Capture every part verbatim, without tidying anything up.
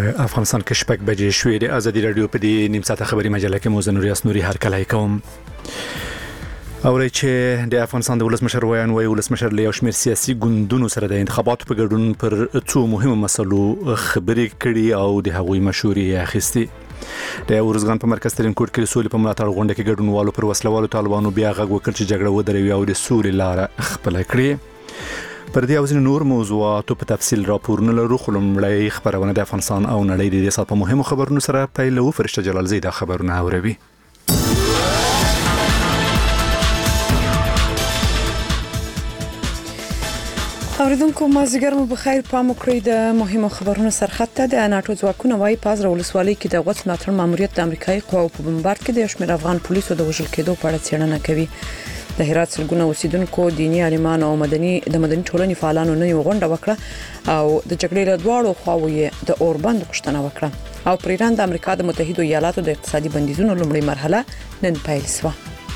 په افغانستان کې شپږ بجې شوې د ازادي رادیو په دې نیم ساعته خبري مجله کې مو زنوریاس نوري هر کله کوم اوري چې د افغانستان د ولسمشر ویان وی ولسمشر له یو شمېر سیاسي ګوندونو سره د انتخاباتو په ګډون پر څو مهمه مسلو خبرې کړي او د هغوی مشورې اخیستي د ورزګان په مرکز ترين کوټ کې سولې په ملاتړ غونډه کې ګډونوالو پر وسلوالو طالبانو بیا غږ وکړ چې جګړه ودروي او د سولې لار خپل کړي پر دې او ځینې نور موضوعاتو په تفصیل راپورونه لرو خو لومړی خبرونه د افغانستان او نړۍ د دې سات په مهمو خبرونو سره پیلو. فرشته جلال زید خبرونه اوروي. اوریدونکو مازیګر مو بخیر. پام وکړئ د مهمو خبرونو سرخط ته. د ناتو ځواکونه وايي پازره ولسوالۍ کې د غوڅ ملاتړ ماموریت د امریکایي قواو په بمبارد کې د شمېر افغان پولیسو د وژل کېدو په اړه څېړنه کوي. د هرات سلګونه اوسیدونکو دینی عالمان او مدني د مدني ټولنې فعالانو نه یو غونډه وکړه او د جګړې له دواړو خواوو یې د اوربند غوښتنه وکړه. او پر ایران د امریکا د متحده ایالاتو د اقتصادي بندیزونو لومړی مرحله نن پیل شوه.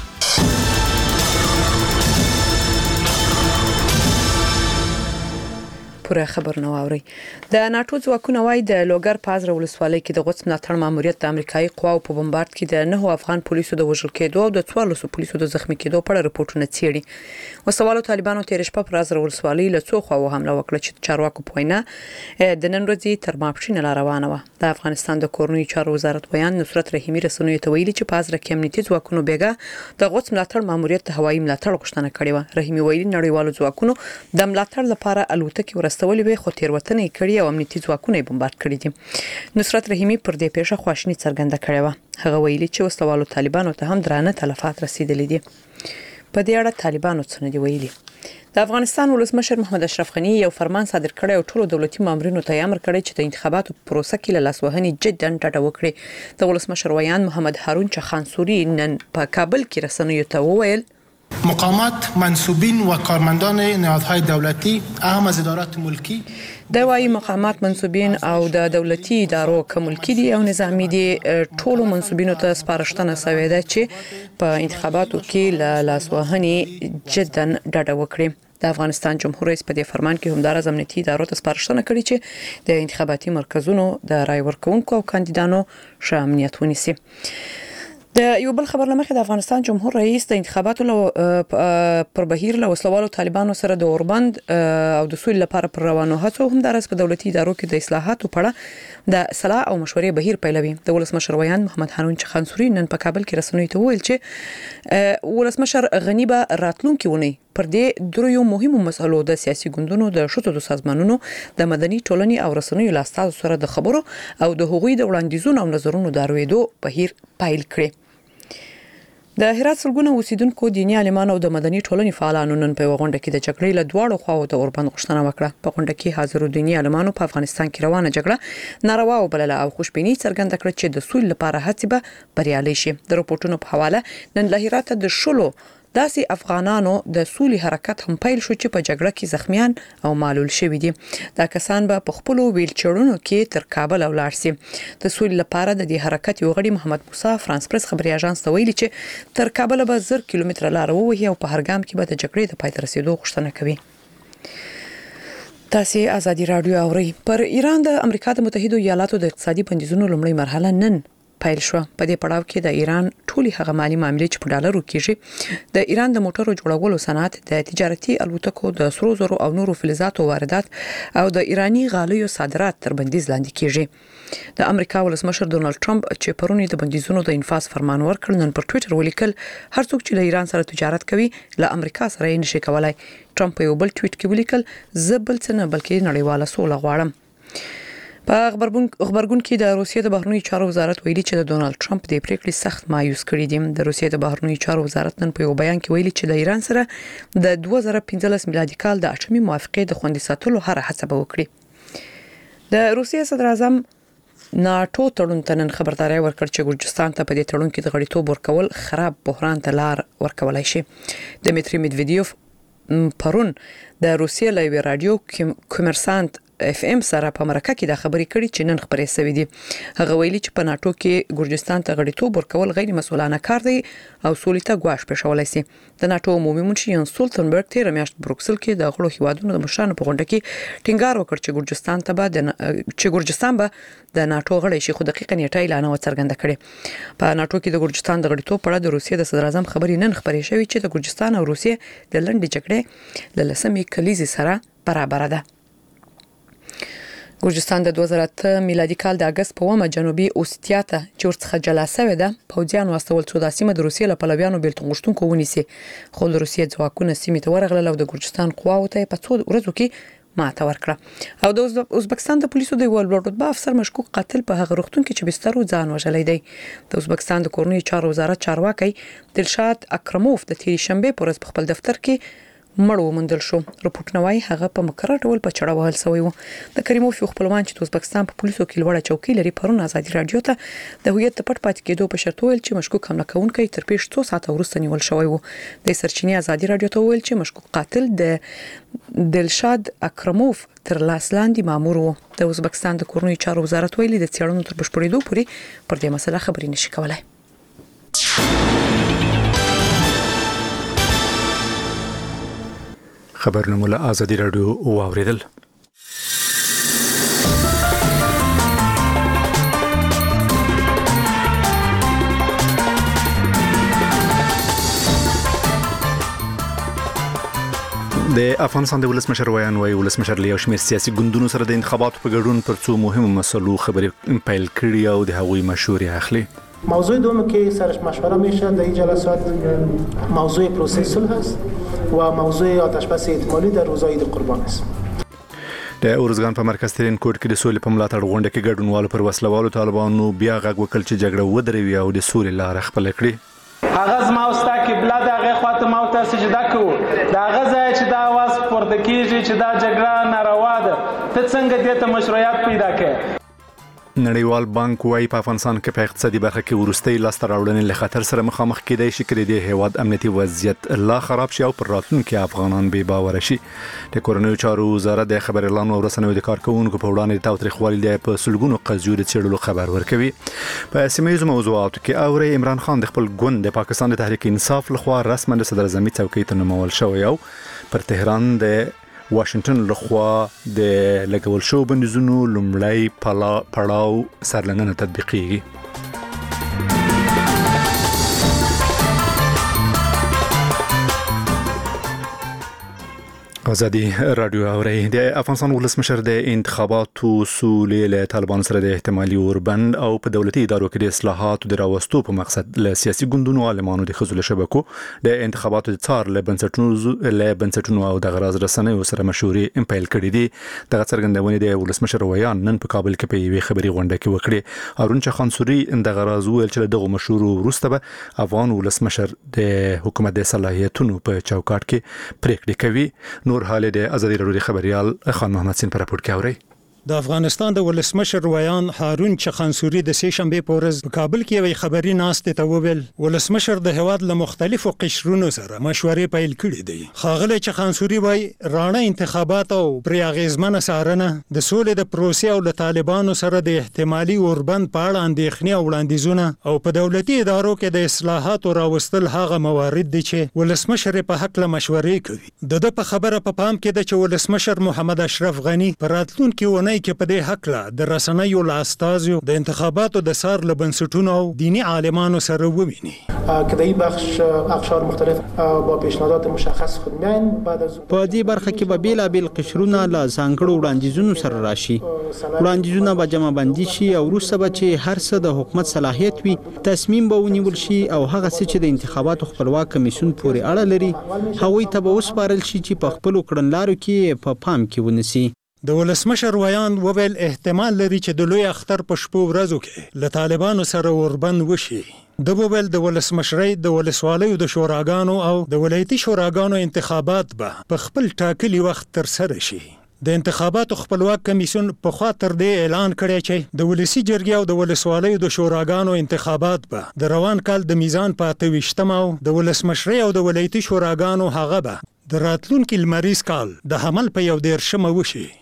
پوره خبر نو اوري. د ناتو ځواکونه وايي د لوګر پازره ولسوالۍ کې د غوڅ ملاتړ ماموریت د امریکایي قواو په بمبارد کې د نه افغان پولیسو د وژل کېدو او د څوارلسو پولیسو د زخمی کېدو په اړه رپورټونه څېړي. وسوالو طالبانو تیر شپه پر پازره ولسوالۍ له څو خواو حمله وکړه چې چارواکو پوینه د نن ورځې تر ماپښین لا روانه و. د افغانستان د کورنیو چارو وزارت ویان نصرت رحیمی رسنیو ته ویلي چې پازره کې امنیتي ځواکونو بیګا د غوڅ ملاتړ ماموریت د هوایي ملاتړ غوښتنه کړې و. رحیمی ویلي نړیوالو ځواکونو د ملاتړ لپاره الوتکې ورستولې وي خو وطن کړي او امنیتي ځواکونه بمبارد کړي دي. نصرت رحیمی پر دې پیښه خواشینی څرګنده کړې و. هغه ویلي چې وسلوالو طالبانو ته هم درانه تلفات رسیدلې دي. په دې اړه طالبانو څه نه دی ویلي. د افغانستان ولسمشر محمد اشرف غنی یو فرمان صادر کړی او ټولو دولتي مامورینو ته امر کړی چې د انتخاباتو پروسه کې له لاسوهنې جداً ډډه وکړي. د ولسمشر ویان محمد هارون چخانسوري نن په کابل کې رسنیو ته وویل مقامات منصوبین و کارمندان نهادهای دولتی اهم از ادارات ملکی د وايي مقامات منصوبین او د دولتي ادارو کوملکی دي او نظامی دي ټولو منصوبینو ته سپارښتنه شوې ده چې په انتخاباتو کې له لاسوهنې جداً ډډه وکړي. د افغانستان جمهور رئیس په دې فرمان کې همدارس امنیتي ادارو ته سپارښتنه کړې چې د انتخاباتي مرکزونو د رای ورکونکو او کاندیدانو ښه امنیت ونیسي. د یو بل خبر لمخې د افغانستان جمهور رئیس د انتخاباتو پر بهیر له وسلوالو طالبانو سره د اوربند او د سولې لپاره پر روانو هڅو هم درس په دولتي ادارو کې د اصلاحاتو په اړه د صلاح او مشورې بهیر پیلوي. د ولسمشر ویان محمد هارون چخانسوري نن په کابل کې رسنیو ته وویل چې ولسمشر غنی به راتلونکي ونی پر دې دریو مهمو مسلو د سیاسي ګوندونو د شتو د سازمانونو د مدني ټولنې او رسنیو لاستاو سره د خبرو او د حقوقي د وړاندیزونو او نظرونو د اورېدو بهیر پیل کړي. د هرات سلګونه اوسیدونکو دینی عالمان او د مدني ټولنې فعالانو نن په غونډه کې د جګړې له دواړو خواو د اوربند غوښتنه وکړه. په غونډه کې حاضرو دینی عالمانو په افغانستان کې روانه جګړه ناروا وبلله او خوشبیني څرګنده کړه چې د سولې لپاره هڅې به بریالي شي. د رپورټونو په حواله نن له هرات د شلو داسې افغانانو د سولې حرکت هم پیل شو چې په جګړه کې زخمیان او معلول شوي دي. دا کسان به په خپل ویلچرونو کې تر کابل ولاړ شي. د سولې لپاره د دې حرکت یو غړي محمد موسی فرانس پریس خبري اژانس ته ویلي چې تر کابل به زر کیلومتره لار ووهي او په هرګام کې به د جګړې د پای ته رسیدو غوښتنه کوي. تاسو ازادي رادیو اورئ. پر ایران د امریکا د متحده ایالاتو د اقتصادي بندیزونو لومړی مرحله نن پیل شو. په دې پړاو کې د ایران ټولي هغه مالی معاملې چې په ډالرو کېږي د ایران د موټرو جوړولو صنعت د تجارتي الوتکو د سرو زرو او نورو فلزاتو واردات او د ایرانی غالیو صادرات تر بندیز لاندې کېږي. د امریکا ولسمشر ډونالد ټرمپ چې پرونی د بندیزونو د انفاذ فرمان ورکړ نن پر ټوئیټر ولیکل هر څوک چې د ایران سره تجارت کوي له امریکا سره یې نشي کولای. ټرمپ په یو بل ټویټ کې ولیکل زه بل څه نه بلکې نړیواله سوله غواړم. په خبرګون کې د روسیې د بهرنیو چارو وزارت ویلي چې د ډونالد ټرمپ د پریکړې سخت مایوس کړي دي. د روسیې د بهرنیو چارو وزارت نن په یو بیان کې ویلي چې د ایران سره د دوه زره پنځلس میلادي کال د اټومي موافقې د خوندي ساتلو هر هڅه به وکړي. د روسیې صدر اعظم ناتو تړون ته نن خبرداري ورکړ چې ګورجستان ته په دې تړون کې د غړیتوب ورکول خراب بحران ته لار ورکولای شي. دمیتری میدویدیوف پرون د روسیې لوی رادیو کومرسانت اف ام سره په مرکه کې د خبرې کړي چې نن خبرې سوي دي. هغه ویلي چې په ناتو کې ګورجستان ته غړیتوب ورکول غیر مسؤلانه کار دی او سولې ته ګواښ پېښولای شي. د ناتو عمومي منشي یان سولتنبرګ تیر میاشت بروکسل کې د غړو هیوادونو د مشرانو په غونډه کې ټینګار وکړ چې ګورجستان ته به د چې ګورجستان به د ناتو غړی شي، خو دقیقاً نیټه اعلان وڅرګنده کړي. په ناتو کې د ګورجستان د غړیتوب په اړه د روسیې د صدر اعظم خبرې نن خبرې شوې چې د ګورجستان او روسیې د لنډې جګړې له لسمې کلیزې سره برابر ده. ګورجستان د دوه زره اته میلادي کال د اگست په اومه جنوبي اوستیا ته چې ورڅخه جلا شوې ده پوځیان واستول څو د سیمه د روسیې له پلویانو بیلتون غوښتونکو ونیسي، خو د روسیې ځواکونه سیمې ته ورغلل او د ګورجستان قواو ته په څو ورځو کې ماته ورکړه. او د ازبکستان د پولیسو د یو لوړ رتبه افسر مشکوک قاتل په هغه روغتون کې چې بستر ځان وژلی دی. د ازبکستان د کورنیو چارو وزارت چارواکي دلشاد اکرموف د تیری شنبه پر ورځ په خپل دفتر کې مړ ومندل شو. رپورټ نوای هغه په مقرر ډول په چړه وهل شوی و. د کریموف یو خپلوان چې د ازبکستان په پولیسو کې لوړه چوکۍ لري پرون ازادي رادیو ته د هویت پټ پاتې کېدو په شرط ویل چې مشکوک حمله کوونکی تر پیښ څو ساعته وروسته نیول شوی و. د سرچینې ازادي رادیو ته ویل چې مشکوک قاتل د دلشاد اکرموف تر لاس لاندې مامور و. د ازبکستان د کورنیو چارو وزارت ویلي د څېړنو تر بشپړېدو پورې پر دې مسله خبرې نشي کولای. خبرونه مولا ازادي رادیو واوریدل. د افغانستان د ولسمشر ویان وی ولسمشر له یو شمېر سیاسي ګوندونو سره د انتخاباتو په ګډون پر څو مهمو مسلو خبرې پیل کړي او د هغوی مشورې اخلي. موضوع دوم که سرش مشوره میشه در این جلسات موضوع پروسه صلح است و موضوع آتشبس احتمالی در روزهای عید قربان است. د اورزګان په مرکز ترين کوټ کې د سولې په ملاتړ غونډه کې ګډونوالو پر وسلوالو طالبانو بیا غږ وکړ چې جګړه ودروي او د سولې لار خپل کړي. هغه زما واستہ قبله د هغه خواته مو ته سجده کوو، دا هغه ځای چې دا आवाज پورته کیږي چې دا جګړه ناروا ده، ته څنګه دې ته مشروعیت پیدا کړې؟ نړیوال بانک وايي په افغانستان کې په اقتصادي برخه کې ورستۍ لاسته راوړنې له خطر سره مخامخ کېدای شي چې د هیواد امنیتي وضعیت لا خراب شي او پر راتلونکي افغانان بې باور شي. د کورنیو چارو وزارت د خبر اعلان او رسنیو د کارکونکو په وړاندې د تاوتریخوالي په سلګونو قضیو د څېړلو خبر ورکوي. په سیمه موضوعاتو کې اوري عمران خان د خپل ګوند د پاکستان د تحریک انصاف لخوا رسماً د صدر اعظمي څوکۍ ته نومول شوی او پر تهران د واشنگټن لخوا د لګول شو بندیزونو لومړی پړاو سرلننه تطبیقیږي. ازادي رادیو اوري د افغانستان ولسمشر د انتخاباتو سولې له طالبانو سره د احتمالي اوربند او په دولتي ادارو کې د اصلاحاتو د راوستو په مقصد له سیاسي ګوندونو عالمانو د خزل شبکو د انتخاباتو د څار له بنسټونو له بنسټونو او د غراز رسنیو سره مشورې امپایل کړې دي. د څرګندونې د ولسمشر ویان نن په کابل کې په یوې خبري غونډه کې وکړي. ارون چخانسوري د غراز ویل چې دغه مشورو وروسته به افغان ولسمشر د حکومت د صلاحیتونو په چوکاټ کې پریکړې کوي. نور حال د ازادي رادیو خبريال خان محمد سین پر راپورټ کوي. د افغانستان د ولسمشر ویان هارون چخانسوري د سه شنبه په ورځ په کابل کې یوې خبري ناستې ته وویل ولسمشر د هواد له مختلفو قشرونو سره مشورې پیل کړې دي. خاغله چخانسوري وایي رانه انتخابات او پرې اغیزمنه څارنه د سولې د پروسې او له طالبانو سره د احتمالي اوربند په اړه اندېښنې او وړاندیزونه او په دولتي ادارو کې د اصلاحاتو راوستل هغه موارد دي چې ولسمشر په حق له مشورې کوي. د د په خبره په پام کې د چې ولسمشر محمد اشرف غنی پر راتلونکي ونې کې په دې حق لا د رسنیو له استازو د انتخاباتو د سار له بنسټونو او دینی عالمانو سره وویني. کدی بخش اقشار مختلف با پیشنهادات مشخص خود میاین بعد از په دې برخه کې به بیل بیل قشرونه له ځانګړو وړاندیزونو سره راشي. وړاندیزونه به جمع بندي شي او وروسته به چې هر څه د حکومت صلاحیت وي تصمیم به ونیول شي او هغه څه چې د انتخاباتو خپلواک کمیسیون پورې اړه لري هغوی ته به وسپارل شي چې په خپلو کړنلارو کې په پام کې ونیسي. د ولسمشر ویان وویل احتمال لري چې د لوی اختر په شپو ورځو کې له طالبانو سره اوربند وشي. د وویل د ولسمشرۍ د ولسوالیو د شوراګانو او د ولایتي شوراګانو انتخابات به په خپل ټاکلي وخت تر سره شي. د انتخاباتو خپلواک کمیسیون په خوا تر دې اعلان کړی چې د ولسی جرګې او د ولسوالیو د شوراګانو انتخابات به د روان کال د میزان په اته ویشتم او د ولسمشرۍ او د ولایتي شوراګانو هغه به د راتلونکي لمریز کال د حمل په یو دیرشمه وشي.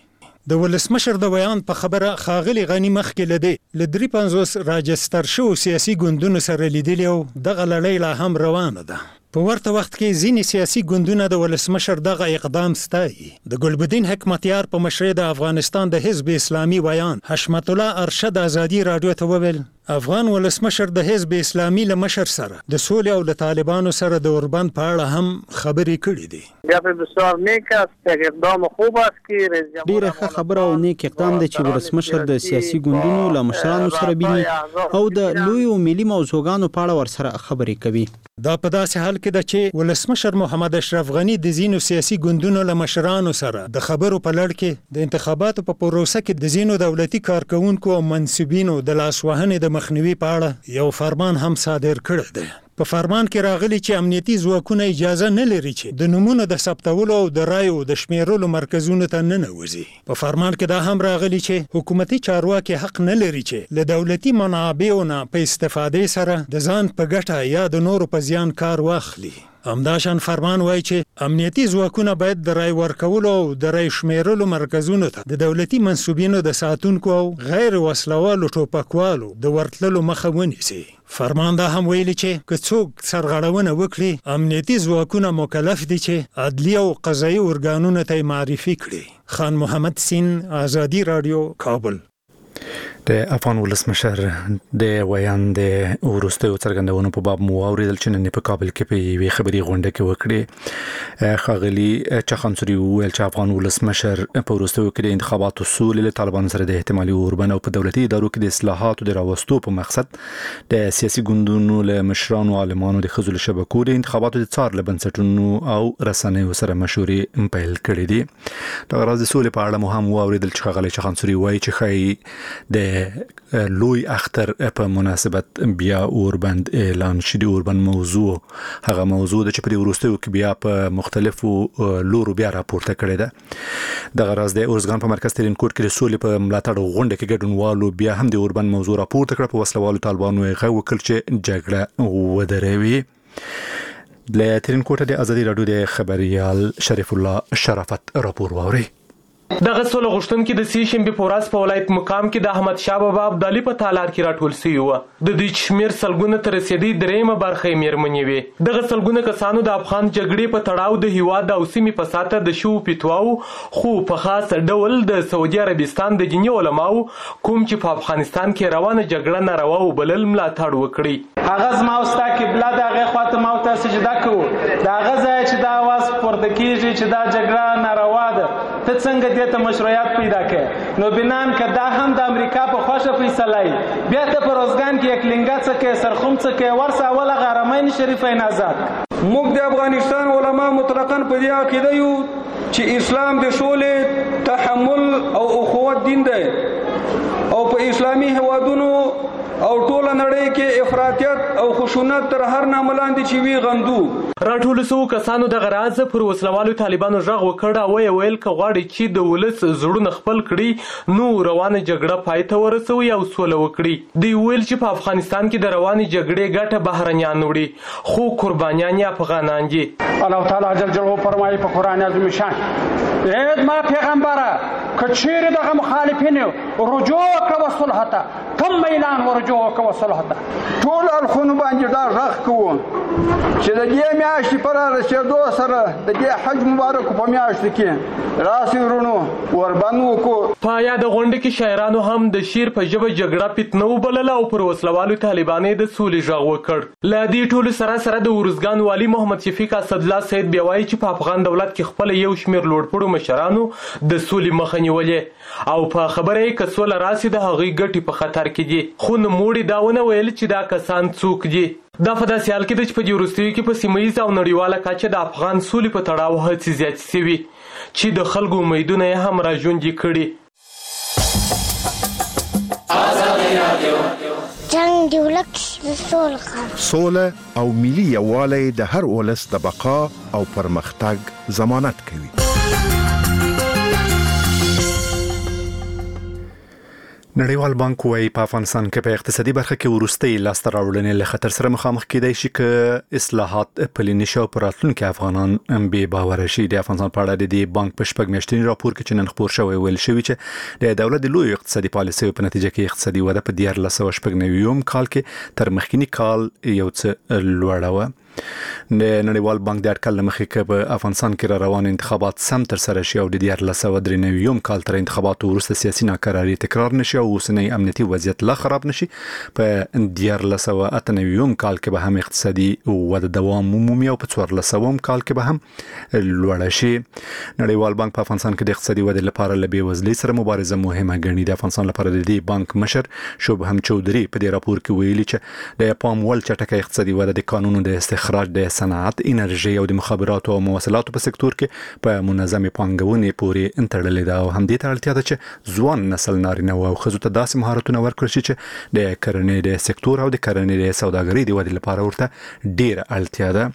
د ولسمشر د بیان په خبره ښاغلي غني مخکې له دې له درې پنځوس راجستر شوو سیاسي ګوندونو سره لیدلي او دغه لړۍ لا هم روانه ده. په ورته وخت کې ځینې سیاسي ګوندونه د ولسمشر دغه اقدام ستایي. د ګلبدین حکمتیار په مشرۍ د افغانستان د حزب اسلامي ویان حشمت الله ارشد ازادي رادیو ته وویل افغان ولسمشر د حزب اسلامي له مشر سره د سولې او د طالبانو سره د اوربند په اړه هم خبرې کړې دي. بسیار نیک است، یک اقدام خوب است که رئیس جمهور ډیره ښه خبره او نیک اقدام دی چې ولسمشر د سیاسي ګوندونو له مشرانو سره ویني او د لویو ملي موضوعګانو په اړه ورسره خبرې کوي. دا په داسې حال کې ده چې ولسمشر محمد اشرف غني د ځینو سیاسي ګوندونو له مشرانو سره د خبرو په لړ کې د انتخاباتو په پروسه کې د ځینو دولتي کارکونکو او منصبینو د لاسوهنې د مخنیوي په اړه یو فرمان هم صادر کړی دی. په فرمان کې راغلي چې امنیتي ځواکونه اجازه نه لري چې د نومونو د ثبتولو او د رایو د شمیرلو مرکزونو ته ننوځي. په فرمان کې دا هم راغلي چې حکومتي چارواکي حق نه لري چې له دولتي منابعو نه په استفادې سره د ځان په ګټه یا د نورو په زیان کار واخلي. همداشان فرمان وایي چې امنیتي ځواکونه باید د رای ورکولو او د رای شمیرلو مرکزونو ته د دولتي منصوبینو د ساتونکو او غیر وسلوالو ټوپکوالو د ورتللو مخه ونیسي. فرمان دا هم ویلي چې که څوک سرغړونه وکړي امنیتي ځواکونه مکلف دي چې عدلي او قضایي ارګانونو ته معرفي کړي. خان محمد سین، آزادي رادیو، کابل. د افغان ولسمشر د ویان د وروستیو څرګندونو په باب مو اوریدل چې نن په کابل کې په یوې خبري غونډه کې وکړي. ښاغلي چخانسوري وویل چې افغان ولسمشر په وروستیو کې د انتخاباتو سولې له طالبانو سره د احتمالي اوربند او په دولتي ادارو کې د اصلاحاتو د راوستو په مقصد د سیاسي ګوندونو له مشرانو عالمانو د ښځو له شبکو د انتخاباتو د څار له بنسټونو او رسنیو سره مشورې پیل کړې دي. د غرض سولې په اړه مو هم واوریدل چې ښاغلي چخانسوري وایي چې ښایي د لوی اختر په مناسبت بیا اوربند اعلان شدي. اوربند موضوع هغه موضوع د چې په وروستیو کې بیا په مختلفو لورو بیا راپورته کړې ده. د غرض د اورزګان په مرکز ترین کوټ کې د سولې په ملاتړ غونډه کې ګډونوالو بیا هم د اوربند موضوع راپورته کړ. په وسلوالو طالبانو یې غږ وکړ چې جګړه ودروي. له ترین کوټه د آزادي رادیو د خبريال شریف الله شرافت راپور واوري. دغه سول غشتونکو د سی شنبه په ورځ په ولایت مقام کې د احمد شاه بابا ابدالي په تالار کې راټول شوی و. د دې شمیر سلګونه تر رسیدي درېمه برخه میرمنې وي. دغه سلګونه کسانو د افغان جګړې په تړاو د هیواد او سیمې په ساته د شو پیتواو خو په خاص ډول د سعودي عربستان د دیني علماو کوم چې په افغانستان کې روانه جګړه ناروا وبلل ملاتړ وکړي. هغه زما او ستا قبله د هغه خواته مو ته سجده کوو. دا هغه ځای چې دا आवाज پورته کیږي چې دا جګړه ناروا ده. ته څنګه ته مشروعیت پیدا کړ نو بنان کدا هم د امریکا په خوښه فیصله بیا ته په روزګان کې یک لنګا څخه سرخوم څخه ورسا ولا غرمین شریفین آزاد. موږ د افغانستان علما مطلقاً په دې عقیده یو چې اسلام د سولې، تحمل او اخوت دین دی او په اسلامي هوادونو او ټول نړۍ کې افراطیت او خشونت تر هر نامه لاندې چې وی غندو. راټول سو کسانو د غراز پر وسلوالو طالبانو ژغ وکړه او ویل ک غواړي چې د ولس زړونه خپل کړي نو روانه جګړه پای ته ورسوي او سوله وکړي. دی ویل چې په افغانستان کې د رواني جګړې ګټه بهرنیان وړي خو قربانیان یې افغانان دي. الله تعالی جل جلاله فرمایي په قران عظیم شان اې ما پیغمبره کچیر دغه مخالفین رجوع کوي صلح ته ثم اعلان ورجوع کوي صلح ته ټول الخونو باندې دا رخ کوو چې د دې میاشتې پر رسیدو سره د دې حج مبارک په میاشت کې راسي ورونو وربنو کو. په یاد غونډه کې شاعرانو هم د شیر په ژبه جګړه پیتنو بلل او پر وسلوالو طالبانې د سولې ژغ وکړ. ل دې ټولو سره سره د ورزګان والی محمد شفیق اسد الله سید بیاوي چې په افغان دولت کې خپل یو شمیر لوړپوړو مشرانو د سولې مخه نیولې او په خبره کې کسول راسي د هغې ګټي په خطر کې دي. خو نو موړي داونه ویل چې دا کسان څوک دي. دا په داسې حال کې ده چې په دې وروستیو کې په سیمه ییزه او نړیواله کچه د افغان سولې په تړاو هڅې زیاتې شوي چې د خلکو امیدونه یې هم راژوندي کړي. جنګ د ولس سوله او ملي یووالی د هر ولس د بقا او پرمختګ ضمانت کوي. نړیوال بانک وايي په افغانستان کې په اقتصادي برخه کې وروستي لاسته راوړنې له خطر سره مخامخ کېدای شي چې اصلاحات پلي نشي او په راتلونکي افغانان بې باوره شي. د افغانستان په اړه د بانک په شپږ میاشتني راپور کې چې نن خپور شوی ویل شوی چې د دولت د لوی اقتصادي پالیسۍ په نتیجه کې اقتصادي وده په دیار لسو شپږ نویم کال کې تر مخکینی کال یو څه لوړه و. د نړیوال بانک د اټکل مخې کې په افغانستان کې را روان انتخابات سم تر سره شي او د دیار لسو درې نویم کال تر انتخاباتو وروسته سیاسي ناکراری تکرار نشي او اوسنی امنیتي وضعیت لا خراب نشي. په دیار لسو اته نویم کال کې به هم اقتصادي وده دوام عمومي او په څوار لسوم کال کې به هم لوړه شي. نړیوال بانک په افغانستان کې د اقتصادي وده لپاره له بېوزلۍ سره مبارزه مهمه ګڼي. د افغانستان لپاره د دې بانک مشر شوبهم چودري په دې راپور کې ویلي چې د پام ول چټکه اقتصادي وده د قانونو د استخراج د صنعت، انرژي او د مخابراتو او مواصلاتو په سکتور کې په منظمه پانګونې پورې تړلې ده او هم دې ته اړتیا ده چې ځوان نسل نارینه او ښځو ته داسې مهارتونه ورکړل شي چې د کرنې د سکتور او د کرنې د سوداګرۍ د ودې لپاره ورته ډېر اړتیا ده.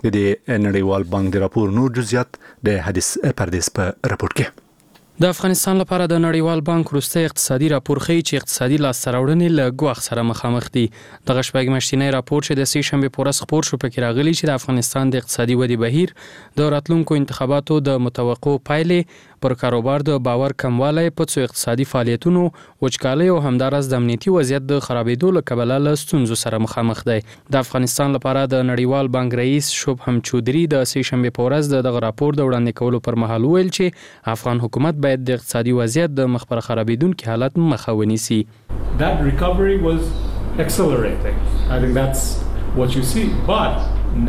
د نړیوال بانک د راپور نور جزئیات د حدیث پردیس په راپور کې. د افغانستان لپاره د نړیوال بانک وروستی اقتصادي راپور ښیي چې اقتصادي لاسته راوړنې له ګواښ سره مخامخ دي. دغه شپږ میاشتنی راپور چې د سې شنبې په ورځ خپور شو پکې راغلي چې د افغانستان د اقتصادي ودې بهیر د راتلونکو انتخاباتو د متوقع پایلې پر کاروبار د باور کموالی، په څو اقتصادي فعالیتونو وچکالۍ او همداراز د امنیتي وضعیت د خرابېدو له کبله له ستونزو سره مخامخ دی. د افغانستان لپاره د نړیوال بانک رئیس شوبهم چودري د سې شنبې په ورځ دغه راپور د وړاندې کولو پر مهال ویل چې افغان حکومت باید د اقتصادي وضعیت د مخ پر خرابېدونکي حالت مخه ونیسي. That recovery was accelerating. I think that's what you see. But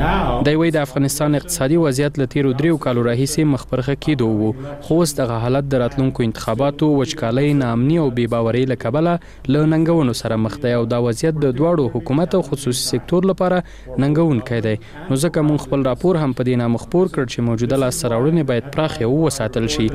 دی وی د افغانستان اقتصادي وضعیت له تیرو دریو کالو راهیسې مخبرخه کېدو وو، خو اوس دغه حالت د راتلونکو انتخاباتو، وچکالۍ، ناامني او بې باورۍ له کبله له ننګونو سره مخ دی او دا وضعیت د دواړو حکومت او خصوصي سکتور لپاره ننګونکی دی. نو ځکه موږ خپل راپور هم په دې نامه خپور کړ چې موجوده لاسته راوړنې باید پراخې وساتل شي.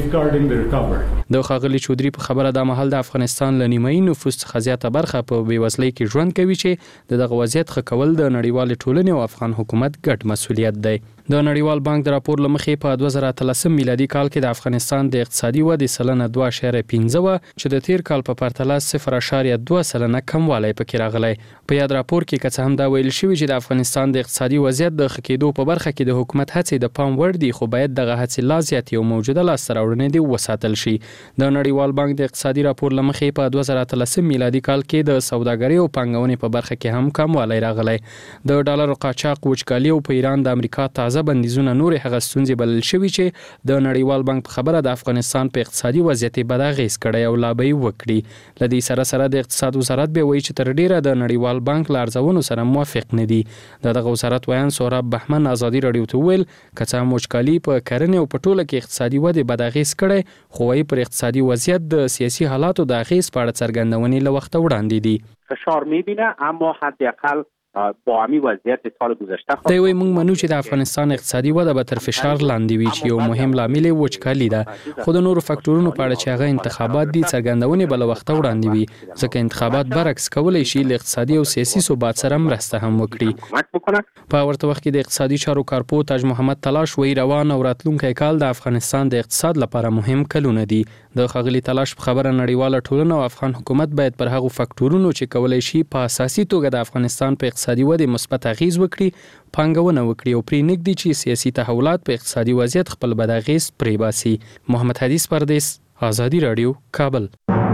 د ښاغلي چودري په خبره دا مهال د افغانستان له نیمایي نفوس څخه زیاته برخه په بېوزلۍ کې ژوند کوي چې د دغه وضعیت ښه کول د نړیوالې ټولنې او افغان حکومت ګډ مسؤلیت دی. د نړیوال بانک د راپور لمخې په دوه زره اتلسم میلادي کال کې د افغانستان د اقتصادي ودې سلنه دوه اعشاریه پنځه وه چې د تیر کال په پرتله صفر اعشاریه دوه سلنه کموالی پکې راغلی. په یاد راپور کې که څه هم دا ویل شوي چې د افغانستان د اقتصادي وضعیت د ښه کېدو په برخه کې د حکومت هڅې د پام وړ دي، خو باید دغه هڅې لا زیاتې او موجوده لاسته راوړنې دې وساتل شي. د نړیوال بانک د اقتصادي راپور لمخې په دوه زره اتلسم میلادي کال کې د سوداګرۍ او پانګونې په برخه کې هم کموالی راغلی. د ډالرو قاچاق، وچکالي او په ایران د امریکا تازه بندیزونه نور هغه ستونزې بلل شوي چې د نړیوال بانک په خبره د افغانستان په اقتصادي وضعیت بد اغېز کړی او لا به یې وکړي. له دې سره سره د اقتصاد وزارت بیا وایي چې تر ډیره د نړیوال بانک له ارزونو سره موافق نه دي. د دغه وزارت ویان سهراب بهمن ازادي راډیو ته وویل که څه هم وچکالي په کرنې او په ټوله کې اقتصادي ودې بد اغېز کړی، خو وايي پر اقتصادي وضعیت د سیاسي حالاتو د اغېز په اړه څرګندونې له وخته وړاندې دي. فشار میبینه اما حداقل با همی وضعیت سال گذشته دی وی موږ منو چې د افغانستان اقتصادي وده به تر فشار لاندې وي چې یو مهم لامل یې وچکالي ده، خو د نورو فاکټورونو په اړه چې هغه انتخابات دي څرګندونې به له وخته وړاندې وي، ځکه انتخابات برعکس کولی شي له اقتصادي او سیاسي ثبات سره مرسته هم وکړي. په ورته وخت کې د اقتصادي چارو کارپو تاج محمد تلاش وی روان او راتلونکی کال د افغانستان د اقتصاد لپاره مهم کلونه دي. د ښاغلي تلاش په خبره نړیواله ټولنه او افغان حکومت باید پر هغو فاکټورونو چې کولی شي په اساسي توګه د افغانستان په اقتصادي ودې مثبت اغېز وکړي پانګونه وکړي او پرې نږدي چې سیاسي تحولات په اقتصادي وضعیت خپل بد اغېز پرې باسي. محمد حدیث پردیس، آزادی رادیو، کابل.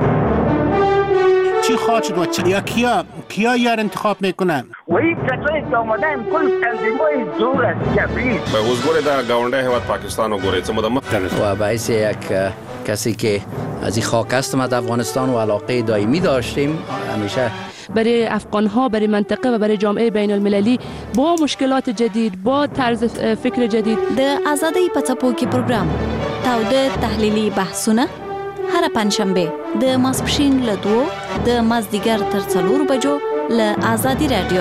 چی خواهد شد و چی کیا کیا یار انتخاب میکنن؟ و این کسایی که آمدن کل تنظیم‌های زور است کبیر. به وزگوری در گاونده هواد پاکستان و گوری چه مدام و باعث یک کسی که از این خاک هستم از افغانستان و علاقه دائمی داشتیم همیشه برای افغان‌ها، برای منطقه و برای جامعه بین المللی با مشکلات جدید، با طرز فکر جدید. د آزادی په څپو کې پروګرام تاوده تحلیلي بحثونه هر پنځشنبه د ماسپښین له دوه د مازدیګر تر څلور بجو له آزادی رادیو.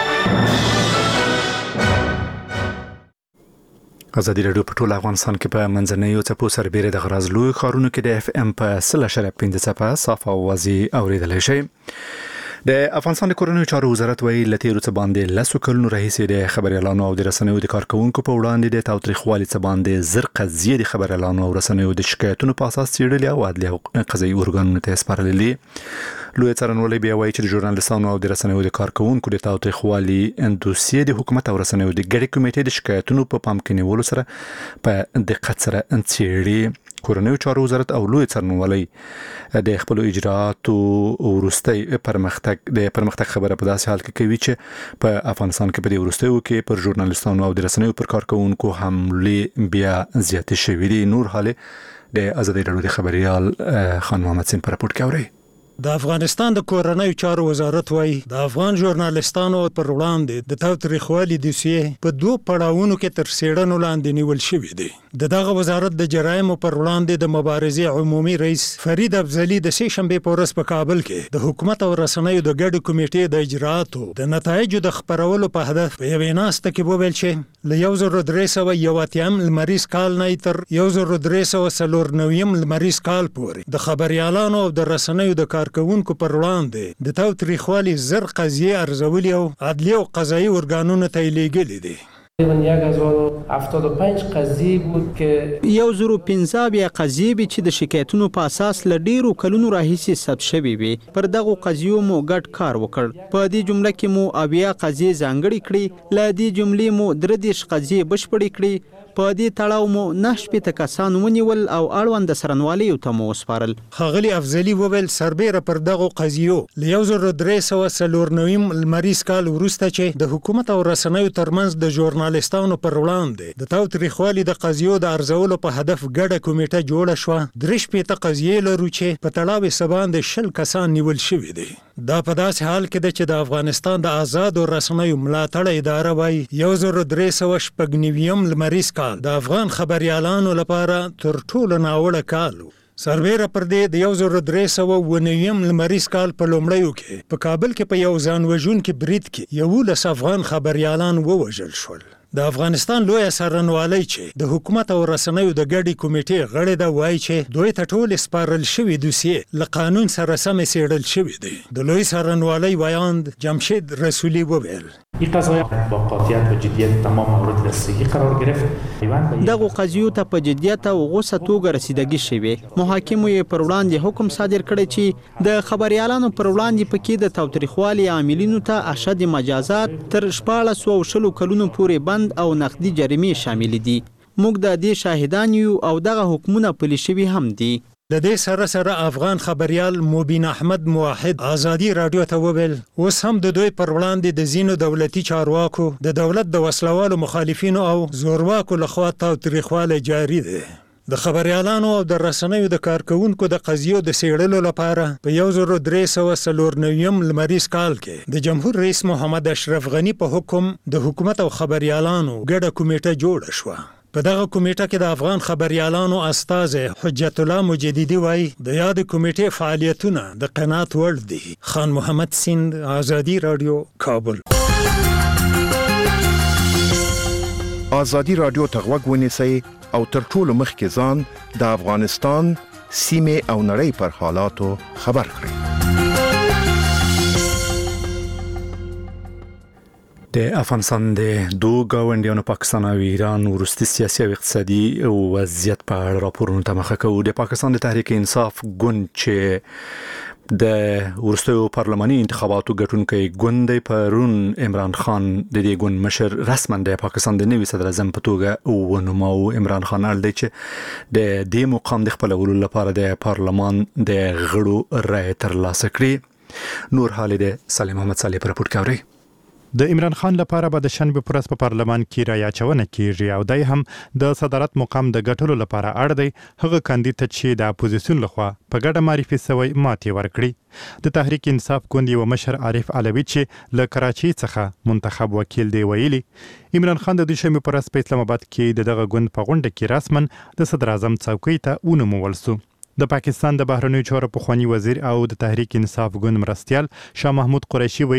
آزادی رادیو په ټول افغانستان کې په منځنیو څپو سربېره د غراز لوی ښارونو کې د اف ام په سل اعشاریه پنځه څپه صاف او واضح اورېدلی شئ. د افغانستان د کورنیو چارو وزارت وایي له تیرو څه باندې لسو کلونو راهیسې د خبریالانو او د رسنیو د کارکونکو په وړاندې د تاوتریخوالي څه باندې زر قضیې د خبریالانو او رسنیو د شکایتونو په اساس څېړلې او عدلي او قضایي ارګانونو ته سپارلې. لوی څارنوالۍ بیا وایي چې د ژورنالیستانو او د رسنیو د کارکونکو د تاوتریخوالي دوسیې د حکومت او رسنیو د ګډې کمیټې د شکایتونو په پام کې نیولو سره په دقت سره څېړي. کورنیو چارو وزارت او لوی څارنوالۍ د خپل اجراءاتو وروستي پرمختګ د پرمختګ خبره په داسې حال کې کوي چې په افغانستان کې په دې وروستیو کې پر ژورنالیستانو او د رسنیو پر کارکونکو حملې بیا زیاتې شوې دي. نور حالې د ازادي راډیو د خبريال خان محمد سین پر راپور کې اوري. د افغانستان د کورنیو چارو وزارت وایي د افغان ژورنالیستانو پر وړاندې د تاوتریخوالي دوسیې په دوه پړاوونو کې تر څېړنو لاندې نیول شوې دي. د دغه وزارت د جرایمو پر وړاندې د مبارزې عمومي رئیس فرید افضلي د سې شنبې په ورځ په کابل کې د حکومت او رسنیو د ګډې کمیټې د اجراءاتو د نتایجو د خپرولو په هدف په یوې ناسته کې وویل چې له یو زر درې سوه یو اتیایم لمریز کال نه تر یو زر درې سوه څلور نویم لمریز کال پورې د خبریالانو او د رسنیو د کارکونکو پر وړاندې د تاوتریخوالي زر قضیې ارزولي او عدلي او قضایي ارګانونو ته یې لیږلي دي. هفتاد و پنج قضیه بود که یو زرو پنځه بیا قضیه به چې د شکایتونو په اساس ل ډیرو کلونو راهیسې ثبت شوي وي. پر دغه قضیو مو ګډ کار وکړ. په دې جمله کې مو اویا قضیه ځانګړي کړي. ل دې جملې مو درې دېرش قضیه بشپړې کړي. په دې تړاو مو نه شپېته کسان ونیول او اړوند څارنوالیو ته مو وسپارل. ښاغلي افضلي وویل سربیره پر دغه قضیو له یو زر درې سوه څلور نویم لمریز کال وروسته چې د حکومت او رسنیو ترمنځ د ژورنالیستانو پر وړاندې د تاوتریخوالي د قضیو د ارزولو په هدف ګډه کمیټه جوړه شوه. درې شپېته قضیې لرو چې په تړاو یې څه باندې شل کسان نیول شوي دي. دا په داسې حال کې ده چې د افغانستان د آزادو رسنیو ملاتړ اداره وایي یو زر درې سوه شپږ نویم لمریز کال د افغان خبریالانو لپاره تر ټولو ناوړه کال و. سربیره پر دې د یو زر درې سوه اووه نویم لمریز کال په لومړیو کې په کابل کې په یو ځان وژونکي برید کې یولس افغان خبریالان ووژل شول. د افغانستان لوی څارنوالۍ چې د حکومت او رسنیو د ګډې کمیټې غړی ده وایي چې دوی ته ټولې سپارل شوي دوسیې له قانون سره سمې څېړل شوي دي. د لوی څارنوالۍ ویاند جمشید رسولي وویل این قضایا با قاطعیت و جدیت تمام مورد رسیدگی قرار گرفت. دغه قضیو ته په جدیت او غوسه توګه رسیدګي شوې. محاکمو یې پر وړاندې حکم صادر کړی چې د خبریالانو پر وړاندې پکې د تاوتریخوالي عاملینو ته اشد مجازات تر شپاړس سوه شلو کلونو پورې بند او نقدي جریمې شامل دي. موږ د دې شاهدان یو او دغه حکمونه پلي شوي هم دي. د دې سره سره افغان خبريال مبین احمد موحد ازادي رادیو ته وویل اوس هم د دوی پر وړاندې د زینو دولتي چارواکو د دولت د وسلوالو مخالفینو او زورواکو لخوا تاوتریخوالی جاري دی. د خبريالانو او د رسنیو د کارکونکو د قضیو د څېړلو لپاره په یو زر درې سوه څلور نویم لمریز کال کې د جمهور رئیس محمد اشرف غنی په حکم د حکومت او خبريالانو ګډه کمیټه جوړه شوه. په دغه کمیټه کې د افغان خبريالانو استاذ حجت الله مجددي وایي د یاد کمیټې فعالیتونه د قناعت وړ دي. خان محمد سیند، ازادي رادیو، کابل. ازادي رادیو ته غوږ ونیسئ او تر ټولو مخکې ځان د افغانستان سیمې او نړۍ پر حالاتو خبر کړئ. د افغانستان د دوه ګاونډیانو پاکستان او ایران وروستي سیاسي او اقتصادي وضعیت په اړه راپورونه تمخه کوي. د پاکستان د تحریک انصاف ګوند چې د وروستیو پارلماني انتخاباتو ګټونکی ګوند دی پرون عمران خان د دې ګوند مشر رسما د پاکستان د نوي صدر اعظم په توګه ونوماو. عمران خان اړ دی چې د دې مقام د خپلولو لپاره د پارلمان د غړو رائے ترلاسه کړي. نور حال د سلیم محمد صالح پر راپور کوي. د عمران خان لپاره به د شنبه پر ورځ په پارلمان کې رایه اچونه کیږي او دای هم د صدارت مقام د ګټلو لپاره اړ دی هغه کاندید چې د اپوزیسیون لخوا په ګډه معرفي شوی ماتې ورکړي. د تحریک انصاف ګوند یو مشر عارف علوي چې له کراچۍ څخه منتخب وکیل دی ویلي عمران خان د دوشنبه پر ورځ په اسلام آباد کې دغه ګوند په غونډه کې رسما د صدر اعظم څوکۍ ته ونومول شو. د پاکستان د بهرنیو چارو پخوانی وزیر او د تحریک انصاف ګوند مرستیال شاه محمود قریشي ویلي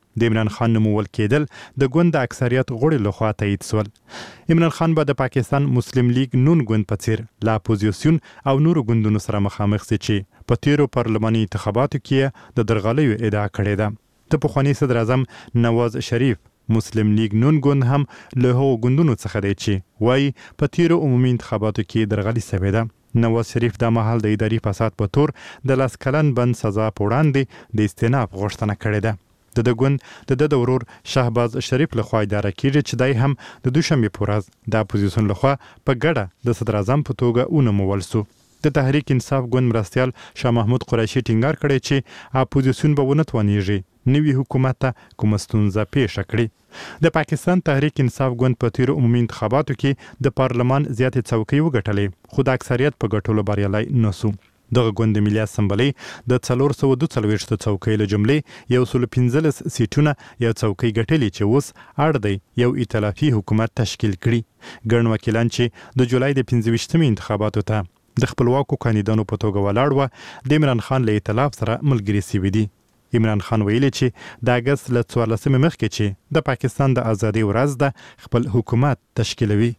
د عمران خان نومول کېدل د ګوند د اکثریت غړي لخوا تایید شول. عمران خان به د پاکستان مسلم لیگ نون ګوند په څیر لا اپوزیسیون او نورو ګوندونو سره مخامخ شي چې په تیرو پارلماني انتخاباتو کې د درغلیو ادعا کړې ده. د پخواني صدر اعظم نواز شریف مسلم لیگ نون ګوند هم له هغو ګوندونو څخه دی چې وایي په تیرو عمومي انتخاباتو کې درغلي شوې ده. نواز شریف دا مهال د اداري فساد په تور د لاس کلن بند سزا په وړاندې د استیناف غوښتنه کړې ده. د د ګوند د د ورور شهباز شریف لخوا اداره کیږي چې دای هم د دوشنبه په ورځ د اپوزیسیون لخوا په ګډه د صدر اعظم په توګه ونومول شو. د تحریک انصاف ګوند مرستیال شاه محمود قریشي ټینګار کړی چې اپوزیسیون به ونه توانیږي نوی حکومت ته کوم ستونزه پیښ کړي. د پاکستان تحریک انصاف ګوند په تیر عمومي انتخاباتو کې د پارلمان زیاتې څوکۍ وګټلې خو د اکثریت په ګټلو بریالی نه شو. دغه ګوند ملي اسمبلی د څلور سوه دوه څلوېښت څوکۍ له جملې یو سل پنځلس سیټونه یو څوکۍ ګټلې چې اوس اړ دی یو ائتلافي حکومت تشکیل کړي. ګڼ وکیلان چې د جولای د پنځه ویشتمې انتخاباتو ته د خپلواکو کاندیدانو په توګه ولاړ وه د عمران خان له ائتلاف سره ملګري سوي دي. عمران خان ویلي چې د اګست له څوارلسمې مخکې چې د پاکستان د ازادۍ ورځ ده خپل حکومت تشکیلوي.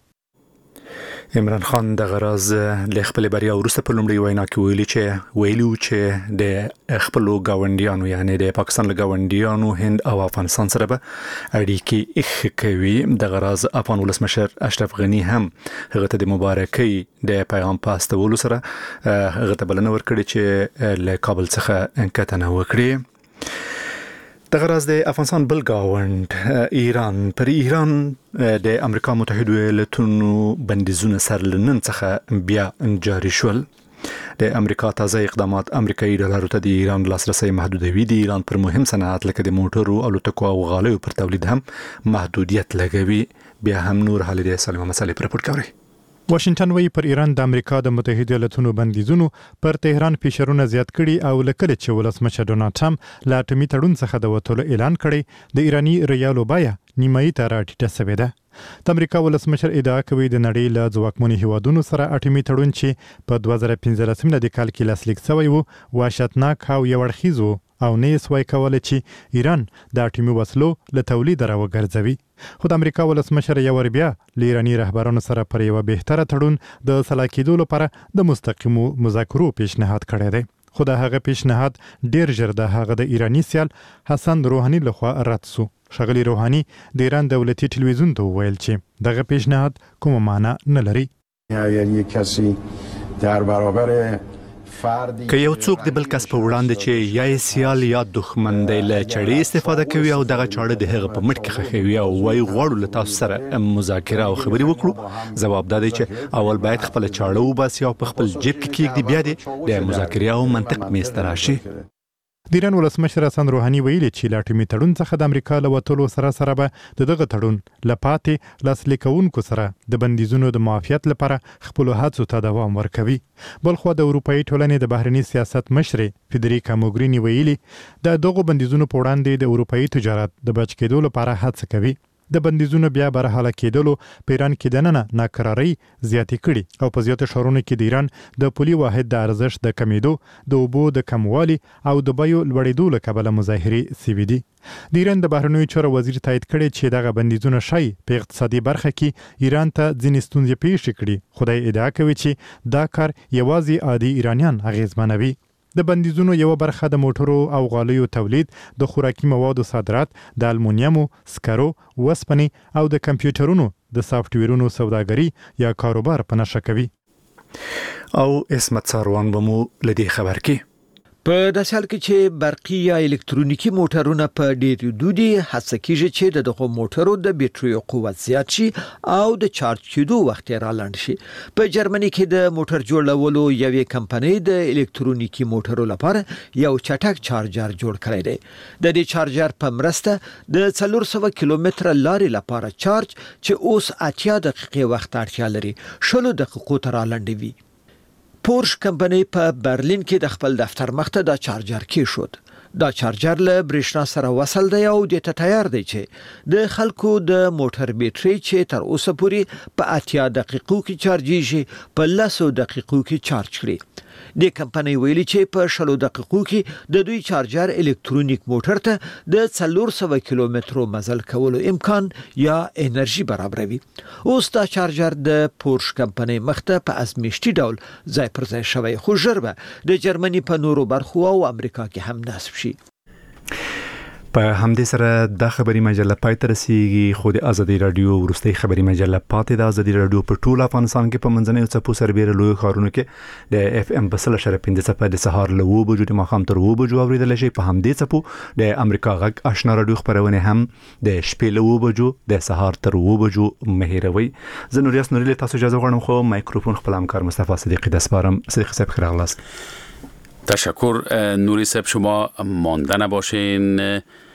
عمران خان د غراز له خپل بریا وروسته په لومړي وینا کې ویلي چې ویلو چې د خپل گاونډیانو یعنی د پاکستان له گاونډیانو هند او افغانستان سره به اړیکې اخ کوي. د غراز افغان ولسمشر اشرف غنی هم هغه ته د مبارکۍ د پیغام پاستولو سره هغه ته بلنه ورکړي چې له کابل څخه کتنه وکړي. د غراز د افغانستان بل گاوند ایران پر ایران د امریکا متحده ایالاتونو بندیزونه سر لنن څخه بیا جاری شول. د امریکا تازه اقدامات امریکایي ډالرو ته د ایران لاسرسي محدودوي. د ایران پر مهم صنعت لکه د موټرو او الوتکو او غالیو پر تولید هم محدودیت لګوي. بیا هم نور حال د سلمه مسلې پر پورت کوي. واشنگټن وی پر ایران د امریکا د متحده ایالاتونو بندیزونو پر تهران فشارونه زیات کړي او لکه چې ولسمشر ډونالد ټرمپ لا اټومي تړون څخه د وټولو اعلان کړي د ایرانی ریالو بیه نیمایي ته راټیټه شوې ده. د امریکا ولسمشر ادعا کوي د نړۍ له ځواکمنو هیوادونو سره اټومي تړون چې په دوه زره پنځلسم د کال کې لاسلیک شوی و وحشتناک او یو اړخیز و او نه سوای کولای چې ایران د اټومي وسلو له تولید راوګرځوي. خو د امریکا ولسمشر یو ور بیا له ایرانی رهبرانو سره پر یو بهتره تړون د سلا کېدو لپاره د مستقیمو مذاکرو پیشنهاد کړی دی. خو د هغه پیشنهاد ډیر ژر د هغه د ایرانی سیال حسن روحانی لخوا رد شو. ښاغلي روحانی د ایران دولتي ټلویزیون ته وویل چې دغه پیشنهاد کومه معنی نه لري. اگر یک کسی در برابر که یو څوک د بل کس په وړاندې چې یا سیال یا دښمن دی له چړې استفاده کوي او دغه چاړه د هغه په مټ کې خښوي او وایي غواړو له تاسو سره مذاکره او خبرې وکړو، ځواب دا دی چې اول باید خپل چاړه وباسي او په خپل جیب کې کېږدي، بیا دې د مذاکرې او منطق میز ته راشي. د ایران ولسمشر حسن روحانی ویلي چې له اټومي تړون څخه د امریکا له وتلو سره سره به د دغه تړون له پاتې لاسلیک کوونکو سره د بندیزونو د معافیت لپاره خپلو هڅو ته دوام ورکوي. بلخوا د اروپایي ټولنې د بهرني سیاست مشرې فدریکا موګریني ویلي د دغو بندیزونو په وړاندې د اروپایي تجارت د بچ کېدو لپاره هڅه کوي. د بندیزونو بیا برحاله کېدلو په ایران کې دننه ناکرارۍ زیاتې کړي او په زیاتو ښارونو کې د ایران د پولي واحد د ارزښت د کمیدو، د اوبو د کموالي او د بیو لوړېدو له کبله مظاهرې سوي دي. د ایران د بهرنیو چارو وزیر تایید کړی چې دغه بندیزونه ښایي په اقتصادي برخه کې ایران ته ځینې ستونزې پیښې کړي، خو دی ادعا کوي چې دا کار یوازې عادي ایرانیان اغېزمنوي. د بندیزونو یو برخه د موټرو او غالیو تولید، د خوراکي موادو صادرات، د المونیمو، سکرو، وسپنې او د کمپیوټرونو د سافټویرونو سوداګري یا کاروبار په نښه کوي. او اسمت ساروان به مو لدې خبر کې په داسې حال کې چې برقي یا الکترونیکي موټرونه په ډېر دودي هڅه کیږي چې د دغه موټرو د بیټریو قوت زیات شي او د چارج کېدو وخت را لاند شي. په جرمني کې د موټر جوړولو یوې کمپنۍ د الکترونیکي موټرو لپاره یو چټک چارجر جوړ کړی دی. د دې چارجر په مرسته د څلور سوه کیلومتره لارې لپاره چارج چې اوس اتیا دقیقې وخت اړتیا لري شلو دقیقو ته را لاندوي. پورش کمپنۍ په برلین کې د خپل دفتر مخته دا چارجر کې شود. دا چارجر له برېښنا سره وصل دی او د ته تیار دی چې د خلکو د موټر بیټري چې تر اوسه پورې په اتیا دقیقو کې چارجېږي په لسو دقیقو کې چارج کړي. د کمپنۍ ویلي چې په شلو دقیقو کې د دوی چارجر الکترونیک موټر ته د څلور سوه کیلومترو مزل کولو امکان یا انرژي برابروي. اوس دا چارجر د پورش کمپنۍ مخته په ازمیښتي ډول ځای پر ځای شوی، خو ژر به د جرمني په نورو برخو او امریکا کې هم نصب شي. په همدې سره د خبري مجله پای ته رسیږي، خو د ازادي رادیو وروستۍ خبري مجله پاتې د ازادي رادیو په ټول افغانستان کې په منځنۍ څپو سربېره لوی ښارونو کې د اف ام بسل شر پنځه څپه د سهار له اوه بجو د ماښام تر اوه بجو اوریدل شي. په همدې څپو د امریکا غږ آشنا رادیو خبرونه هم د شپې له اوه بجو د سهار تر اوه بجو مهیروي. زه نوریاس نوري له تاسو اجازه غواړم، خو مایکروفون خپل همکار مصطفی صدیقی د سپارم. صدیق صاحب خیر اغلاست. تشکر نوری صاحب، شما مانده نباشین.